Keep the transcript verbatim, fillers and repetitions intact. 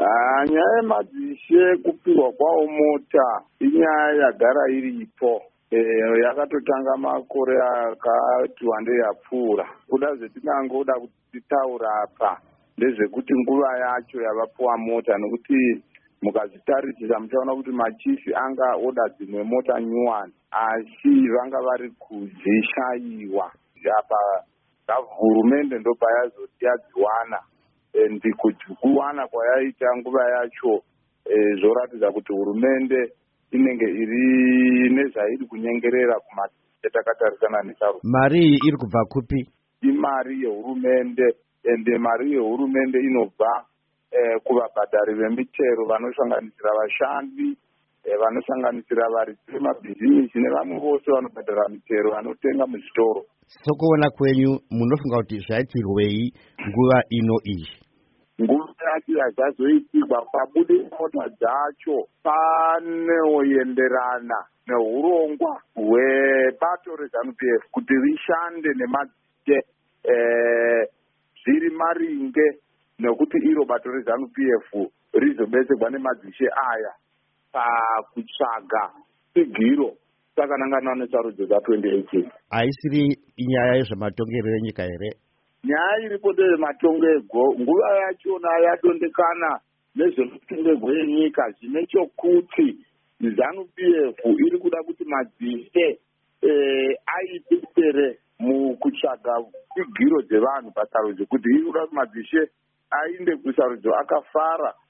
Ah, nyaya yemadzishe kupiwa kwawo mota inyaya yagara iripo. Eh, yakatotanga makore akati wandei yapfuura. Kuda zvetinangoda kutaura apa ndezvekuti nguva yacho yavapuwa mota, nekuti mukazvitarisisa muchaona kuti machifi anga oda dzimwe mota nyuwani, asi vanga vari kudzishayiwa. Apa hurumende ndo payazoti yadziwana, ndi kuti kuwana kwayaita nguva yacho e, zvoratidza kuti hurumende inenge iri nezvairi kunyengerera kumatakatarisana nesaru. Mari iyi iri kubva kupi? Imari yehurumende, ende mari yehurumende inobva eh, kuvabhadhari vemichero vanosanganisira vashandi, eh, vanosanganisira varidzi vemabhizimisi nevamwe vose vanobhadhara michero vanotenga muzvitoro. Sokuona kwenyu munofunga kuti zvaitirwei nguva ino iyi? Nguva yacho yazazoitirwa pabude mota dzacho panoenderana neurongwa hwebato reZANU-P F kuti rishande nemadzishe eh, zviri maringe nekuti iro bato reZANU-P F rizobetserwa nemadzishe aya pakutsvaga tsigiro takanangana nesarudzo dza-twenty eighteen. Haisiri inyaya yezvematongerero enyika here? Nyaya iripo ndeyematongerwo. Nguva yachona yadondekana nezvematongerwo enyika, zvine chokuti ZANU-P F iri kuda kuti madzishe eh, aipesere mukutsvaga tsigiro dzevanhu pasarudzo, kuti iri kuda kuti madzishe ainde kusarudzo akafara